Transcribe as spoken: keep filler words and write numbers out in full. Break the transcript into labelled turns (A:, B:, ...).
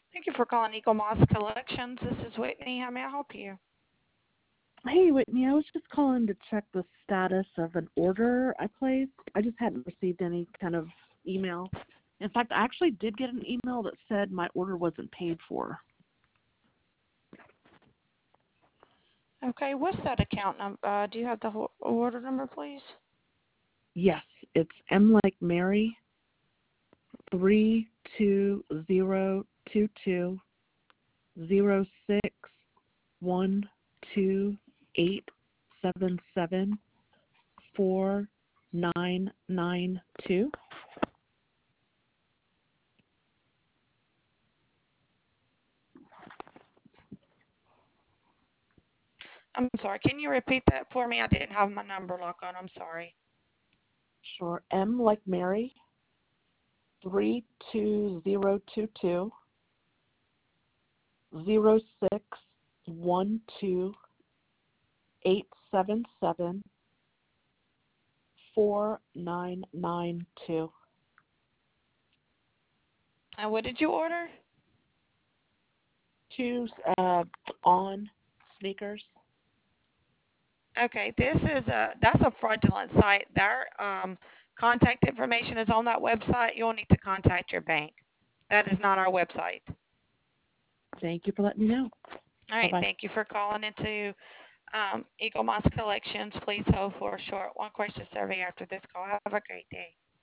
A: Thank you for calling Eagle Moss Collections. This is Whitney. How may I help you?
B: Hey, Whitney, I was just calling to check the status of an order I placed. I just hadn't received any kind of email. In fact, I actually did get an email that said my order wasn't paid for.
A: Okay, what's that account number? Uh, do you have the ho- order number, please?
B: Yes, it's M like Mary, three two zero two two zero six one two eight seven seven four nine nine two.
A: I'm sorry. Can you repeat that for me? I didn't have my number lock on. I'm sorry.
B: Sure, M like Mary, three two zero two two zero six one two eight seven seven four nine nine two.
A: And what did you order?
B: Two uh, on sneakers.
A: Okay, this is a that's a fraudulent site. Their um, contact information is on that website. You'll need to contact your bank. That is not our website.
B: Thank you for letting me know.
A: All
B: Bye
A: right,
B: bye.
A: thank you for calling into um, Eagle Moss Collections. Please hold for a short one question survey after this call. Have a great day.